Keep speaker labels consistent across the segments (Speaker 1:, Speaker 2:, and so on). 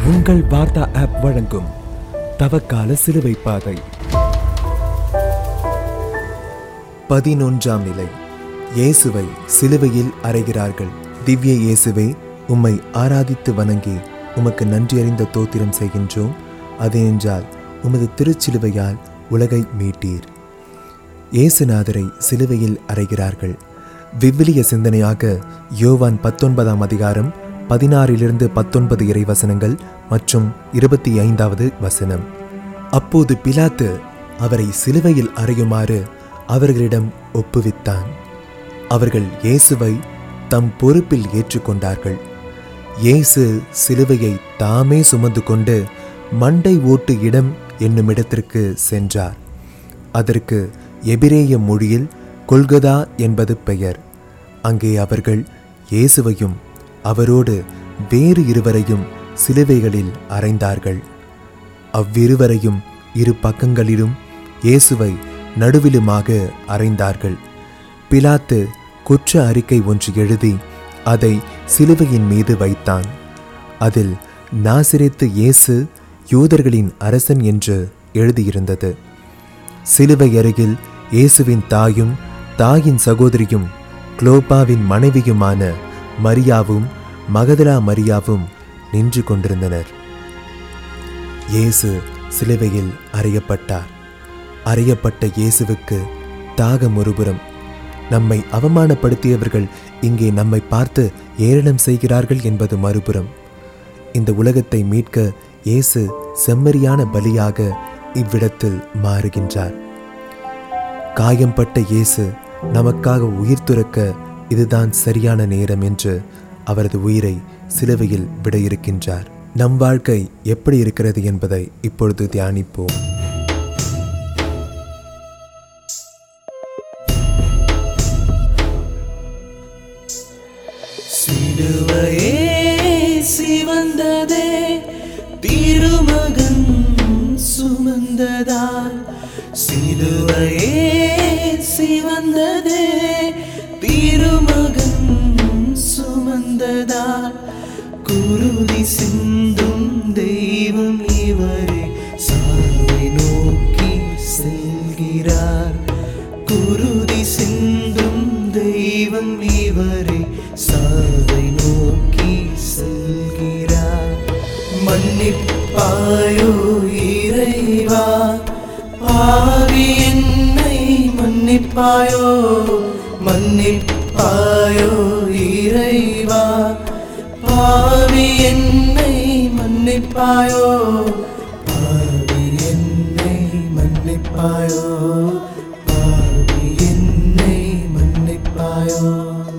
Speaker 1: உங்கள் வார்த்தா ஆப் வழங்கும் தவக்கால சிலுவை பாதை 11ஆம் நிலை. இயேசுவை சிலுவையில் அறைகிறார்கள். திவ்ய இயேசுவே, உம்மை ஆராதித்து வணங்கி உமக்கு நன்றியறிந்த தோத்திரம் செய்கின்றோம். அதேனென்றால் உமது திருச்சிலுவையால் உலகை மீட்டீர். இயேசுநாதரை சிலுவையில் அறைகிறார்கள். விவிலிய சிந்தனையாக யோவான் 19ஆம் அதிகாரம் 16-19 இறைவசனங்கள் மற்றும் 25வது வசனம். அப்போது பிலாத்து அவரை சிலுவையில் அறையுமாறு அவர்களிடம் ஒப்புவித்தான். அவர்கள் இயேசுவை தம் பொறுப்பில் ஏற்றுக்கொண்டார்கள். இயேசு சிலுவையை தாமே சுமந்து கொண்டு மண்டை ஓட்டு இடம் என்னும் இடத்திற்கு சென்றார். அதற்கு எபிரேய மொழியில் கொல்கதா என்பது பெயர். அங்கே அவர்கள் இயேசுவையும் அவரோடு வேறு இருவரையும் சிலுவைகளில் அறைந்தார்கள். அவ்விருவரையும் இரு பக்கங்களிலும் இயேசுவை நடுவிலுமாக அறைந்தார்கள். பிலாத்து குற்ற அறிக்கை ஒன்று எழுதி அதை சிலுவையின் மீது வைத்தான். அதில் நாசரேத்து இயேசு யூதர்களின் அரசன் என்று எழுதியிருந்தது. சிலுவை அருகில் இயேசுவின் தாயும் தாயின் சகோதரியும் குளோபாவின் மனைவியுமான மரியாவும் மகதலா மரியாவும் நின்று கொண்டிருந்தனர். இயேசு சிலுவையில் அறையப்பட்டார். அறையப்பட்ட இயேசுவுக்கு தாகம் ஒருபுறம். நம்மை அவமானப்படுத்தியவர்கள் இங்கே நம்மை பார்த்து ஏளனம் செய்கிறார்கள் என்பது மறுபுறம். இந்த உலகத்தை மீட்க இயேசு செம்மறியான பலியாக இவ்விடத்தில் மாறுகின்றார். காயம்பட்ட இயேசு நமக்காக உயிர் துறக்க இதுதான் சரியான நேரம் என்று அவரது உயிரை சிலுவையில் விட இருக்கின்றார். நம் வாழ்க்கை எப்படி இருக்கிறது என்பதை இப்பொழுது தியானிப்போம்.
Speaker 2: சிலுவையே சிவந்ததே திருமகன் சுமந்ததால், சிலுவையே சிவந்ததே திருமகன் சுமந்ததால், குருதி சிந்தும் தெய்வம் இவரே சாவை நோக்கி செல்கிறார். குருதி சிந்தும் தெய்வம் இவரே சாவை நோக்கி செல்கிறார். மன்னிப்பாயோ இறைவா, பாவி என்னை மன்னிப்பாயோ, மன்னிப்பாயோ இறைவா, பாவி என்னை மன்னிப்பாயோ, பாவி என்னை மன்னிப்பாயோ, பாவி என்னை மன்னிப்பாயோ.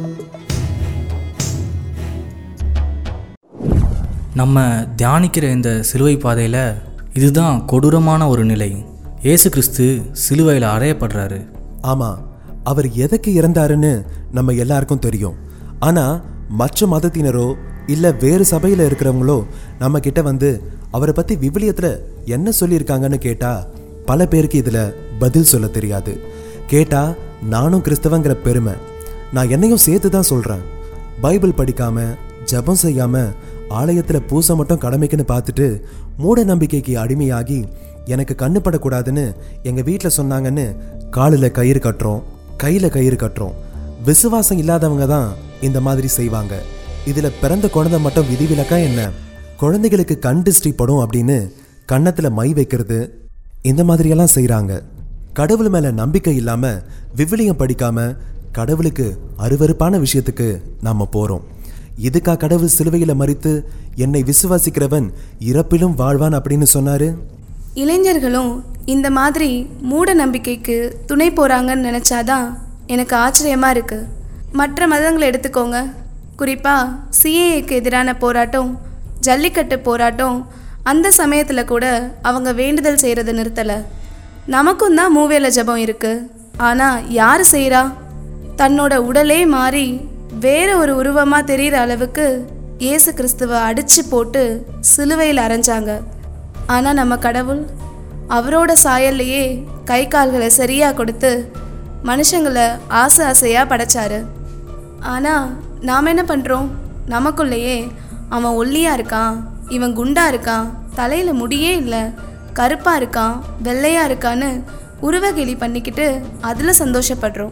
Speaker 3: நம்ம தியானிக்கிற இந்த சிலுவை பாதையில் இதுதான் கொடூரமான ஒரு நிலை. இயேசு கிறிஸ்து சிலுவையில் அறையப்படுறாரு.
Speaker 1: ஆமாம், அவர் எதற்கு இறந்தாருன்னு நம்ம எல்லாருக்கும் தெரியும். ஆனால் மற்ற மதத்தினரோ இல்லை வேறு சபையில் இருக்கிறவங்களோ நம்ம கிட்ட வந்து அவரை பற்றி விவிலியத்தில் என்ன சொல்லியிருக்காங்கன்னு கேட்டால் பல பேருக்கு இதில் பதில் சொல்ல தெரியாது. கேட்டால் நானும் கிறிஸ்தவங்கிற பெருமை, நான் என்னையும் சேர்த்து தான் சொல்கிறேன். பைபிள் படிக்காமல் ஜெபம் செய்யாமல் ஆலயத்தில் பூசை மட்டும் கடமைக்குன்னு பார்த்துட்டு மூட நம்பிக்கைக்கு அடிமையாகி எனக்கு கண்ணு படக்கூடாதுன்னு எங்கள் வீட்டில் சொன்னாங்கன்னு காலில் கயிறு கட்டுறோம், கையில் கயிறு கட்டுறோம். விசுவாசம் இல்லாதவங்க தான் இந்த மாதிரி செய்வாங்க. இதில் பிறந்த குழந்தை மட்டும் விதிவிலக்கா என்ன? குழந்தைகளுக்கு கண் திருஷ்டி படும் அப்படின்னு கன்னத்தில் மை வைக்கிறது, இந்த மாதிரியெல்லாம் செய்கிறாங்க. கடவுள் மேலே நம்பிக்கை இல்லாமல் விவிலியம் படிக்காமல் கடவுளுக்கு அருவருப்பான விஷயத்துக்கு நாம் போகிறோம். இதுக்கா கடவுள் சிலுவையில் மரித்து என்னை விசுவாசிக்கிறவன் இறப்பிலும் வாழ்வான் அப்படின்னு சொன்னாரு?
Speaker 4: இளைஞர்களும் இந்த மாதிரி மூட நம்பிக்கைக்கு துணை போகிறாங்கன்னு நினச்சாதான் எனக்கு ஆச்சரியமாக இருக்குது. மற்ற மதங்களை எடுத்துக்கோங்க. குறிப்பாக சிஏஏக்கு எதிரான போராட்டம், ஜல்லிக்கட்டு போராட்டம், அந்த சமயத்தில் கூட அவங்க வேண்டுதல் செய்கிறத நிறுத்தலை. நமக்கும் தான் மூவேளை ஜெபம் இருக்குது. ஆனால் யார் செய்கிறா? தன்னோட உடலே மாறி வேற ஒரு உருவமாக தெரிகிற அளவுக்கு இயேசு கிறிஸ்துவை அடித்து போட்டு சிலுவையில் அரைஞ்சாங்க. ஆனால் நம்ம கடவுள் அவரோட சாயல்லையே கை கால்களை சரியாக கொடுத்து மனுஷங்களை ஆசை ஆசையாக படைச்சாரு. ஆனால் நாம் என்ன பண்ணுறோம்? நமக்குள்ளேயே அவன் ஒல்லியாக இருக்கான், இவன் குண்டா இருக்கான், தலையில முடியே இல்லை, கருப்பா இருக்கான், வெள்ளையா இருக்கான்னு உருவகேலி பண்ணிக்கிட்டு அதுல சந்தோஷப்படுறோம்.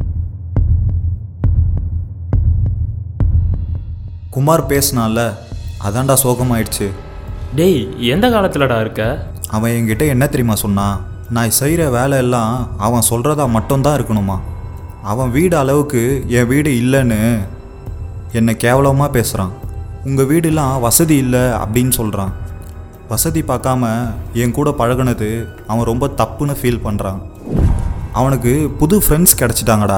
Speaker 5: குமார் பேசினால அதான்டா சோகமாயிடுச்சு.
Speaker 6: டேய், எந்த காலத்துலடா இருக்க?
Speaker 5: அவன் என்கிட்ட என்ன தெரியுமா சொன்னான்? நான் செய்கிற வேலை எல்லாம் அவன் சொல்கிறதா மட்டும்தான் இருக்கணுமா. அவன் வீடு அளவுக்கு என் வீடு இல்லைன்னு என்னை கேவலமாக பேசுகிறான். உங்கள் வீடெல்லாம் வசதி இல்லை அப்படின்னு சொல்கிறான். வசதி பார்க்காம என் கூட பழகுனது அவன் ரொம்ப தப்புன்னு ஃபீல் பண்ணுறான். அவனுக்கு புது ஃப்ரெண்ட்ஸ் கிடச்சிட்டாங்கடா.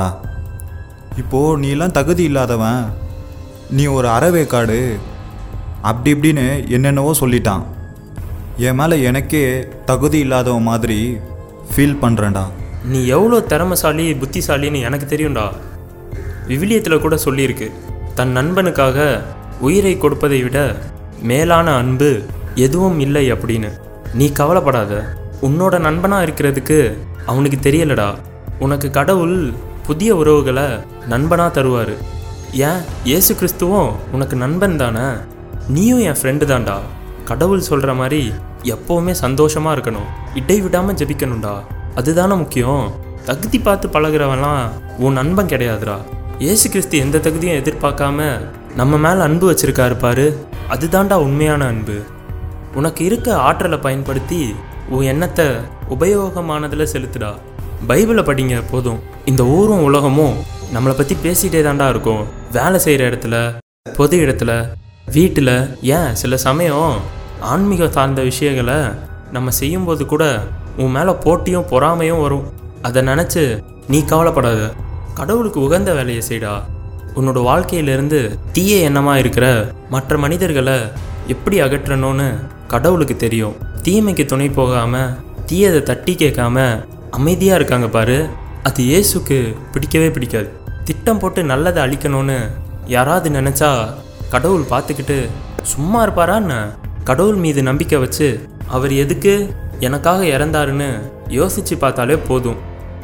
Speaker 5: இப்போது நீ எல்லாம் தகுதி இல்லாதவன், நீ ஒரு அறவேக்காடு அப்படி இப்படின்னு என்னென்னவோ சொல்லிட்டான். என் மேலே எனக்கே தகுதி இல்லாதவன் மாதிரி ஃபீல் பண்ணுறேன்டா.
Speaker 6: நீ எவ்வளோ திறமைசாலி புத்திசாலின்னு எனக்கு தெரியும்டா. விவிலியத்தில் கூட சொல்லியிருக்கு, தன் நண்பனுக்காக உயிரை கொடுப்பதை விட மேலான அன்பு எதுவும் இல்லை அப்படின்னு. நீ கவலைப்படாத, உன்னோட நண்பனாக இருக்கிறதுக்கு அவனுக்கு தெரியலடா. உனக்கு கடவுள் புதிய உறவுகளை நண்பனாக தருவார். ஏன், இயேசு கிறிஸ்துவும் உனக்கு நண்பன் தானே? நீயும் என் ஃப்ரெண்டு தான்டா. கடவுள் சொல்கிற மாதிரி எப்போவுமே சந்தோஷமாக இருக்கணும், இடைவிடாமல் ஜெபிக்கணும்டா. அதுதானே முக்கியம். தகுதி பார்த்து பழகிறவன்லாம் உன் நண்பன் கிடையாதுடா. இயேசு கிறிஸ்து எந்த தகுதியும் எதிர்பார்க்காம நம்ம மேலே அன்பு வச்சுருக்காரு பாரு, அதுதான்டா உண்மையான அன்பு. உனக்கு இருக்க ஆற்றலை பயன்படுத்தி உன் எண்ணத்தை உபயோகமானதில் செலுத்துடா. பைபிளை படிங்க போதும். இந்த ஊரும் உலகமும் நம்மளை பற்றி பேசிகிட்டே தாண்டா இருக்கும். வேலை செய்கிற இடத்துல, பொது இடத்துல, வீட்டில், ஏன் சில சமயம் ஆன்மீக சார்ந்த விஷயங்களை நம்ம செய்யும்போது கூட உன் மேலே போட்டியும் பொறாமையும் வரும். அதை நினச்சி நீ கவலைப்படாத. கடவுளுக்கு உகந்த வேலையை செய்டா. உன்னோட வாழ்க்கையிலேருந்து தீய எண்ணமாக இருக்கிற மற்ற மனிதர்களை எப்படி அகற்றணும்னு கடவுளுக்கு தெரியும். தீமைக்கு துணை போகாமல் தீயதை தட்டி கேட்காம அமைதியாக இருக்காங்க பாரு, அது இயேசுக்கு பிடிக்கவே பிடிக்காது. திட்டம் போட்டு நல்லதை அழிக்கணும்னு யாராவது நினச்சா கடவுள் பார்த்துக்கிட்டு சும்மா இருப்பாரான்னு? கடவுள் மீது நம்பிக்கை வச்சு அவர் எதுக்கு எனக்காக இறந்தாருன்னு யோசித்து பார்த்தாலே போதும்.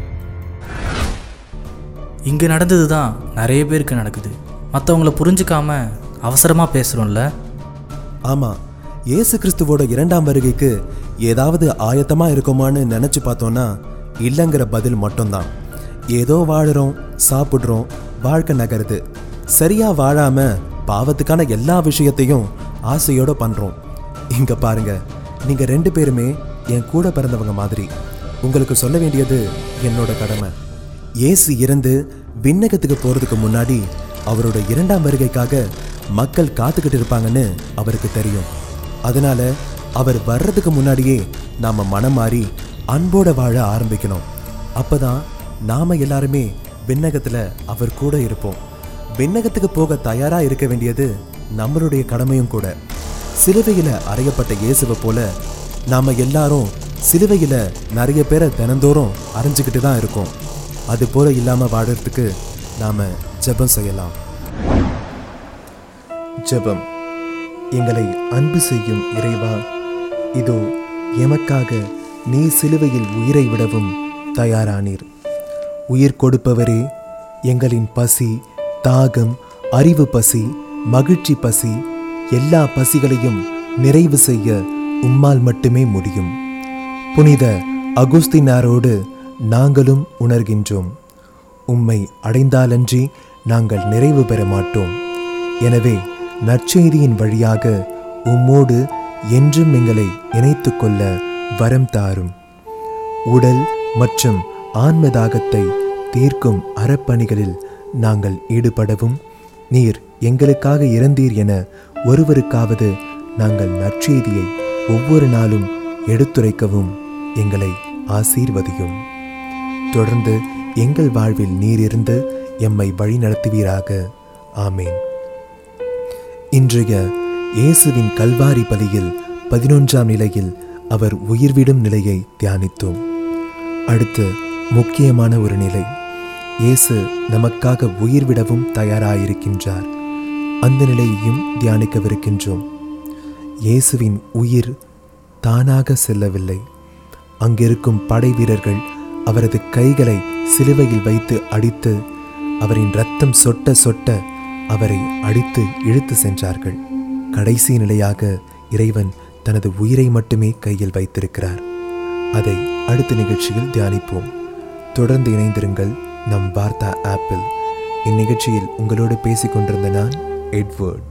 Speaker 3: இங்கே நடந்தது தான் நிறைய பேருக்கு நடக்குது. மற்றவங்கள புரிஞ்சுக்காம அவசரமாக பேசுகிறோம்ல.
Speaker 1: ஆமாம், இயேசு கிறிஸ்துவோட 2ஆம் வருகைக்கு ஏதாவது ஆயத்தமாக இருக்குமான்னு நினச்சி பார்த்தோன்னா இல்லைங்கிற பதில் மட்டும்தான். ஏதோ வாழுறோம், சாப்பிட்றோம், வாழ்க்கை நகருது. சரியாக வாழாமல் பாவத்துக்கான எல்லா விஷயத்தையும் ஆசையோடு பண்ணுறோம். இங்கே பாருங்க, நீங்கள் 2 பேருமே என் கூட பிறந்தவங்க மாதிரி. உங்களுக்கு சொல்ல வேண்டியது என்னோட கடமை. இயேசு இறந்து விண்ணகத்துக்கு போகிறதுக்கு முன்னாடி அவரோட 2ஆம் வருகைக்காக மக்கள் காத்துக்கிட்டு இருப்பாங்கன்னு அவருக்கு தெரியும். அதனால அவர் வர்றதுக்கு முன்னாடியே நாம் மனம் மாறி அன்போட வாழ ஆரம்பிக்கணும். அப்போதான் நாம் எல்லாருமே விண்ணகத்தில் அவர் கூட இருப்போம். விண்ணகத்துக்கு போக தயாராக இருக்க வேண்டியது நம்மளுடைய கடமையும் கூட. சிலுவையில் அறையப்பட்ட இயேசுவை போல நாம் எல்லாரும் சிலுவையில் நிறைய பேரை தினந்தோறும் அரைஞ்சிக்கிட்டு தான் இருக்கோம். அது போல இல்லாமல் வாழறதுக்கு நாம் ஜெபம் செய்யலாம். ஜெபம். எங்களை அன்பு செய்யும் இறைவா, இதோ எமக்காக நீ சிலுவையில் உயிரை விடவும் தயாரானீர். உயிர் கொடுப்பவரே, எங்களின் பசி, தாகம், அறிவு பசி, மகிழ்ச்சி பசி, எல்லா பசிகளையும் நிறைவு செய்ய உம்மால் மட்டுமே முடியும். புனித அகுஸ்தினாரோடு நாங்களும் உணர்கின்றோம், உம்மை அடைந்தாலன்றி நாங்கள் நிறைவு பெற மாட்டோம். எனவே நற்செய்தியின் வழியாக உம்மோடு என்றும் எங்களை இணைத்து கொள்ள வரம் தாரும். உடல் மற்றும் ஆன்ம தாகத்தை தீர்க்கும் அறப்பணிகளில் நாங்கள் ஈடுபடவும், நீர் எங்களுக்காக இறந்தீர் என ஒருவருக்காவது நாங்கள் நற்செய்தியை ஒவ்வொரு நாளும் எடுத்துரைக்கவும் எங்களை ஆசீர்வதியும். தொடர்ந்து எங்கள் வாழ்வில் நீர் இருந்து எம்மை வழி நடத்துவீராக. ஆமேன். இன்றைய இயேசுவின் கல்வாரி பலியில் 11ஆம் நிலையில் அவர் உயிர்விடும் நிலையை தியானித்தோம். அடுத்து முக்கியமான ஒரு நிலை, இயேசு நமக்காக உயிர்விடவும் தயாராயிருக்கின்றார். அந்த நிலையையும் தியானிக்கவிருக்கின்றோம். இயேசுவின் உயிர் தானாக செல்லவில்லை. அங்கிருக்கும் படை வீரர்கள் அவரது கைகளை சிலுவையில் வைத்து அடித்து அவரின் இரத்தம் சொட்ட சொட்ட அவரை அடித்து இழுத்து சென்றார்கள். கடைசி நிலையாக இறைவன் தனது உயிரை மட்டுமே கையில் வைத்திருக்கிறார். அதை அடுத்த நிகழ்ச்சியில் தியானிப்போம். தொடர்ந்து இணைந்திருங்கள் நம் வார்த்தா ஆப்பில். இந்நிகழ்ச்சியில் உங்களோடு பேசிக் கொண்டிருந்த நான் எட்வர்ட்.